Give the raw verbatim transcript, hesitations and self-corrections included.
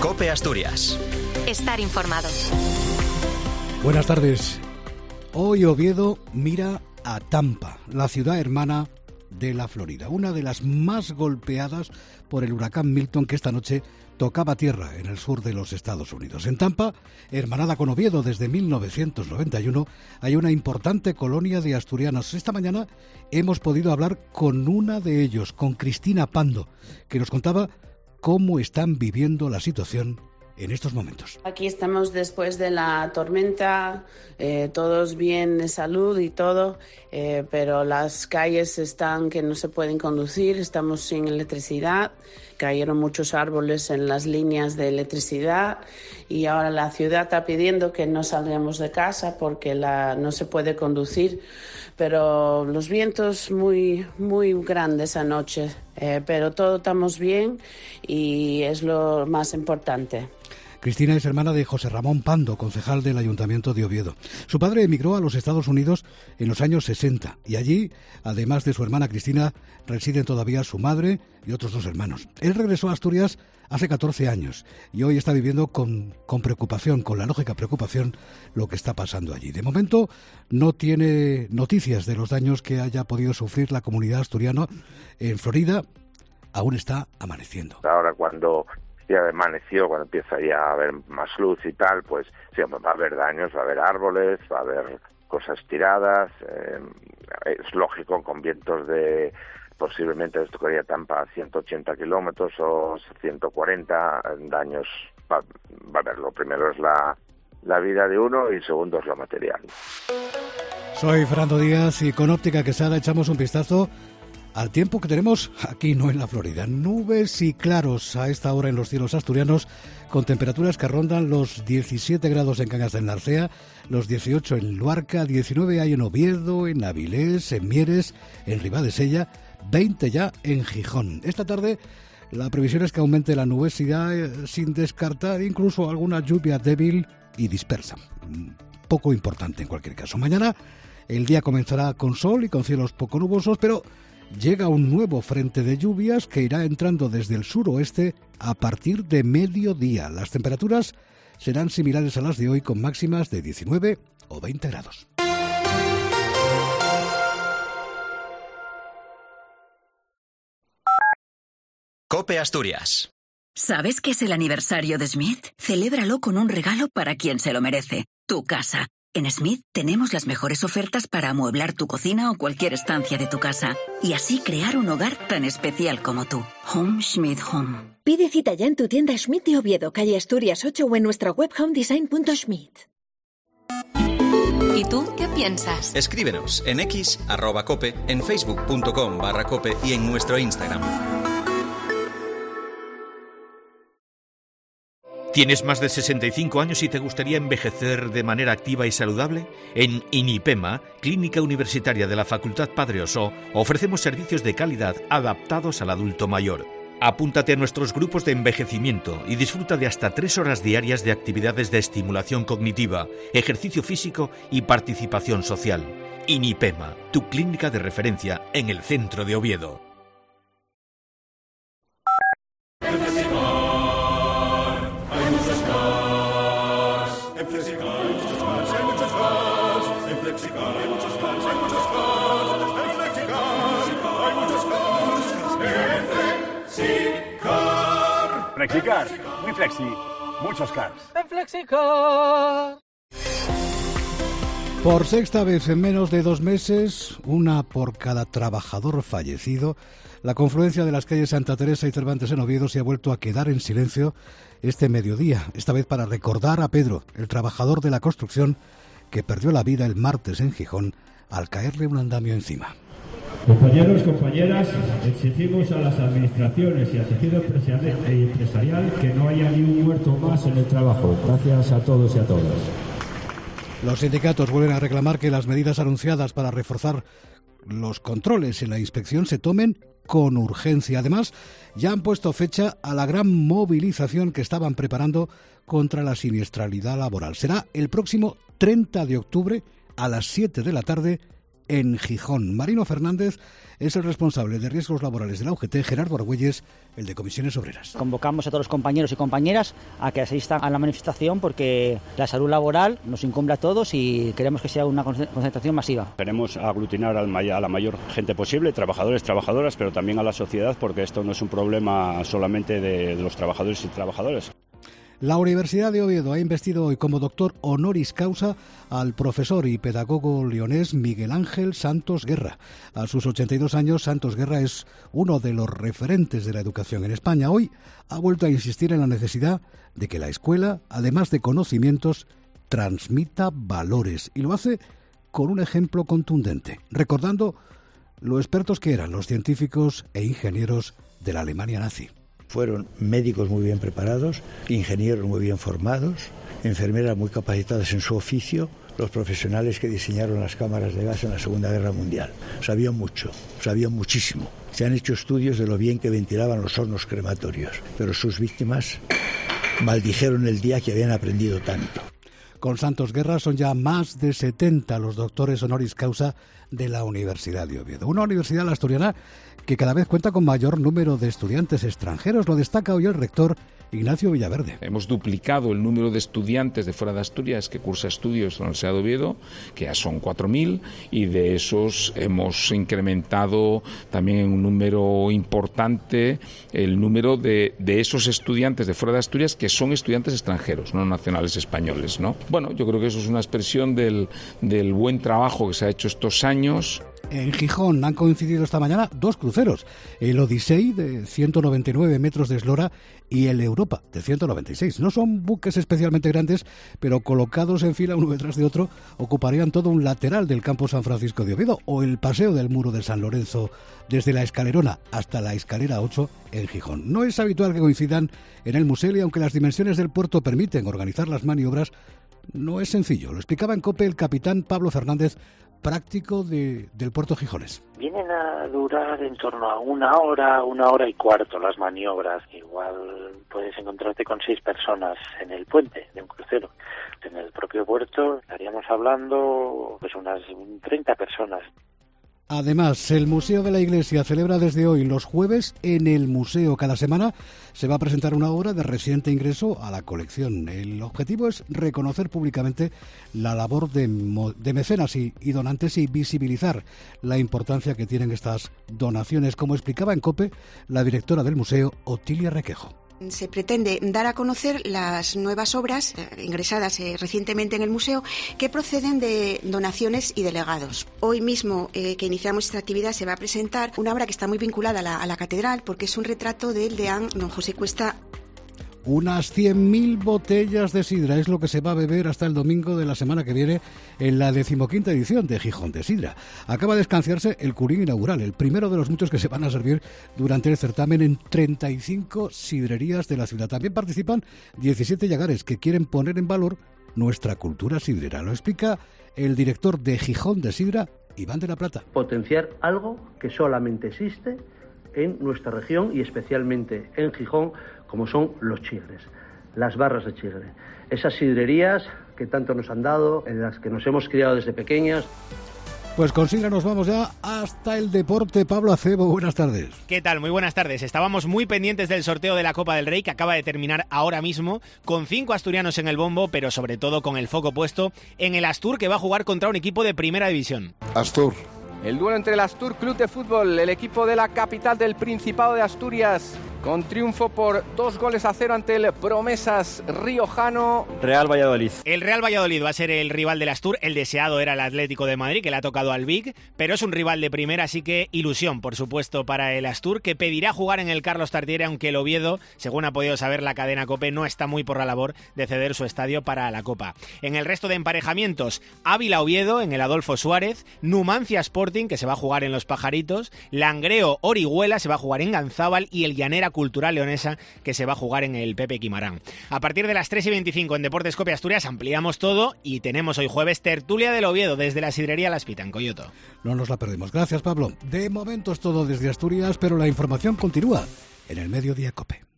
COPE Asturias. Estar informado. Buenas tardes. Hoy Oviedo mira a Tampa, la ciudad hermana de la Florida, una de las más golpeadas por el huracán Milton, que esta noche tocaba tierra en el sur de los Estados Unidos. En Tampa, hermanada con Oviedo desde mil novecientos noventa y uno, hay una importante colonia de asturianos. Esta mañana hemos podido hablar con una de ellos, con Cristina Pando, que nos contaba cómo están viviendo la situación en estos momentos. Aquí estamos después de la tormenta, eh, todos bien de salud y todo, eh, pero las calles están que no se pueden conducir, estamos sin electricidad, cayeron muchos árboles en las líneas de electricidad y ahora la ciudad está pidiendo que no salgamos de casa porque la, no se puede conducir, pero los vientos muy, muy grandes anoche, eh, pero todos estamos bien y es lo más importante. Cristina es hermana de José Ramón Pando, concejal del Ayuntamiento de Oviedo. Su padre emigró a los Estados Unidos en los años sesenta y allí, además de su hermana Cristina, residen todavía su madre y otros dos hermanos. Él regresó a Asturias hace catorce años y hoy está viviendo con, con preocupación, con la lógica preocupación, lo que está pasando allí. De momento no tiene noticias de los daños que haya podido sufrir la comunidad asturiana en Florida. Aún está amaneciendo. Ahora cuando ya amaneció, cuando empieza ya a haber más luz y tal, pues sí, va a haber daños, va a haber árboles, va a haber cosas tiradas, eh, es lógico, con vientos de posiblemente esto tocaría Tampa a ciento ochenta kilómetros o ciento cuarenta, daños va, va a haber. Lo primero es la, la vida de uno y segundo es lo material. Soy Fernando Díaz y con Óptica Quesada echamos un vistazo al tiempo que tenemos aquí, no en la Florida. Nubes y claros a esta hora en los cielos asturianos, con temperaturas que rondan los diecisiete grados en Cangas del Narcea, los dieciocho en Luarca, diecinueve hay en Oviedo, en Avilés, en Mieres, en Ribadesella, veinte ya en Gijón. Esta tarde la previsión es que aumente la nubosidad, eh, sin descartar incluso alguna lluvia débil y dispersa. Poco importante en cualquier caso. Mañana el día comenzará con sol y con cielos poco nubosos, pero llega un nuevo frente de lluvias que irá entrando desde el suroeste a partir de mediodía. Las temperaturas serán similares a las de hoy, con máximas de diecinueve o veinte grados. COPE Asturias. ¿Sabes qué es el aniversario de Smith? Celébralo con un regalo para quien se lo merece, tu casa. En Smith tenemos las mejores ofertas para amueblar tu cocina o cualquier estancia de tu casa y así crear un hogar tan especial como tú. Home Smith Home. Pide cita ya en tu tienda Smith de Oviedo, calle Asturias ocho, o en nuestra web homedesign punto smith. ¿Y tú qué piensas? Escríbenos en X, arroba cope, en facebook punto com barra cope y en nuestro Instagram. ¿Tienes más de sesenta y cinco años y te gustaría envejecer de manera activa y saludable? En INIPEMA, Clínica Universitaria de la Facultad Padre Ossó, ofrecemos servicios de calidad adaptados al adulto mayor. Apúntate a nuestros grupos de envejecimiento y disfruta de hasta tres horas diarias de actividades de estimulación cognitiva, ejercicio físico y participación social. INIPEMA, tu clínica de referencia en el centro de Oviedo. Flexicar, muy flexi, muchos cars. En Flexicar. Por sexta vez en menos de dos meses, una por cada trabajador fallecido, la confluencia de las calles Santa Teresa y Cervantes en Oviedo se ha vuelto a quedar en silencio este mediodía, esta vez para recordar a Pedro, el trabajador de la construcción que perdió la vida el martes en Gijón al caerle un andamio encima. Compañeros, compañeras, exigimos a las administraciones y al tejido empresarial que no haya ni un muerto más en el trabajo. Gracias a todos y a todas. Los sindicatos vuelven a reclamar que las medidas anunciadas para reforzar los controles y la inspección se tomen con urgencia. Además, ya han puesto fecha a la gran movilización que estaban preparando contra la siniestralidad laboral. Será el próximo treinta de octubre a las siete de la tarde en Gijón. Marino Fernández es el responsable de riesgos laborales de la U G T, Gerardo Argüelles, el de Comisiones Obreras. Convocamos a todos los compañeros y compañeras a que asistan a la manifestación porque la salud laboral nos incumbe a todos y queremos que sea una concentración masiva. Queremos aglutinar al may- a la mayor gente posible, trabajadores, trabajadoras, pero también a la sociedad, porque esto no es un problema solamente de, de los trabajadores y trabajadoras. La Universidad de Oviedo ha investido hoy como doctor honoris causa al profesor y pedagogo leonés Miguel Ángel Santos Guerra. A sus ochenta y dos años, Santos Guerra es uno de los referentes de la educación en España. Hoy ha vuelto a insistir en la necesidad de que la escuela, además de conocimientos, transmita valores. Y lo hace con un ejemplo contundente, recordando lo expertos que eran los científicos e ingenieros de la Alemania nazi. Fueron médicos muy bien preparados, ingenieros muy bien formados, enfermeras muy capacitadas en su oficio, los profesionales que diseñaron las cámaras de gas en la Segunda Guerra Mundial. Sabían mucho, sabían muchísimo. Se han hecho estudios de lo bien que ventilaban los hornos crematorios, pero sus víctimas maldijeron el día que habían aprendido tanto. Con Santos Guerra son ya más de setenta los doctores honoris causa de la Universidad de Oviedo. Una universidad, la asturiana, que cada vez cuenta con mayor número de estudiantes extranjeros. Lo destaca hoy el rector Ignacio Villaverde. Hemos duplicado el número de estudiantes de fuera de Asturias que cursa estudios en la Universidad de Oviedo, que ya son cuatro mil, y de esos hemos incrementado también en un número importante el número de, de esos estudiantes de fuera de Asturias que son estudiantes extranjeros, no nacionales españoles, ¿no? Bueno, yo creo que eso es una expresión del, del buen trabajo que se ha hecho estos años. En Gijón han coincidido esta mañana dos cruceros, el Odyssey de ciento noventa y nueve metros de eslora y el Europa de ciento noventa y seis. No son buques especialmente grandes, pero colocados en fila uno detrás de otro ocuparían todo un lateral del campo San Francisco de Oviedo, o el paseo del muro de San Lorenzo desde la Escalerona hasta la Escalera ocho en Gijón. No es habitual que coincidan en el museo y aunque las dimensiones del puerto permiten organizar las maniobras, no es sencillo. Lo explicaba en COPE el capitán Pablo Fernández, práctico de, del puerto gijonés. Vienen a durar en torno a una hora, una hora y cuarto las maniobras. Igual puedes encontrarte con seis personas en el puente de un crucero. En el propio puerto estaríamos hablando pues unas treinta personas. Además, el Museo de la Iglesia celebra desde hoy los jueves en el museo. Cada semana se va a presentar una obra de reciente ingreso a la colección. El objetivo es reconocer públicamente la labor de, de mecenas y, y donantes y visibilizar la importancia que tienen estas donaciones, como explicaba en COPE la directora del museo, Otilia Requejo. Se pretende dar a conocer las nuevas obras eh, ingresadas eh, recientemente en el museo que proceden de donaciones y de legados. Hoy mismo eh, que iniciamos esta actividad se va a presentar una obra que está muy vinculada a la, a la catedral porque es un retrato del deán don José Cuesta. Unas cien mil botellas de sidra es lo que se va a beber hasta el domingo de la semana que viene en la decimoquinta edición de Gijón de Sidra. Acaba de escanciarse el curín inaugural, el primero de los muchos que se van a servir durante el certamen en treinta y cinco sidrerías de la ciudad. También participan diecisiete llagares que quieren poner en valor nuestra cultura sidrera. Lo explica el director de Gijón de Sidra, Iván de la Plata. Potenciar algo que solamente existe en nuestra región y especialmente en Gijón, como son los chigres, las barras de chigre. Esas sidrerías que tanto nos han dado, en las que nos hemos criado desde pequeñas. Pues con Sidra nos vamos ya hasta el deporte. Pablo Acebo, buenas tardes. ¿Qué tal? Muy buenas tardes. Estábamos muy pendientes del sorteo de la Copa del Rey que acaba de terminar ahora mismo, con cinco asturianos en el bombo, pero sobre todo con el foco puesto en el Astur, que va a jugar contra un equipo de primera división. Astur. El duelo entre el Astur Club de Fútbol, el equipo de la capital del Principado de Asturias, con triunfo por dos goles a cero ante el Promesas riojano. Real Valladolid. El Real Valladolid va a ser el rival del Astur. El deseado era el Atlético de Madrid, que le ha tocado al Vic, pero es un rival de primera, así que ilusión, por supuesto, para el Astur, que pedirá jugar en el Carlos Tartiere, aunque el Oviedo, según ha podido saber la cadena COPE, no está muy por la labor de ceder su estadio para la Copa. En el resto de emparejamientos, Ávila-Oviedo en el Adolfo Suárez, Numancia Sporting, que se va a jugar en Los Pajaritos, Langreo-Orihuela se va a jugar en Ganzábal y el Llanera Cultural Leonesa, que se va a jugar en el Pepe Quimarán. A partir de las tres y veinticinco en Deportes COPE Asturias ampliamos todo y tenemos hoy jueves tertulia del Oviedo desde la sidrería La Espita en Coyoto. No nos la perdemos. Gracias, Pablo. De momento es todo desde Asturias, pero la información continúa en el Mediodía COPE.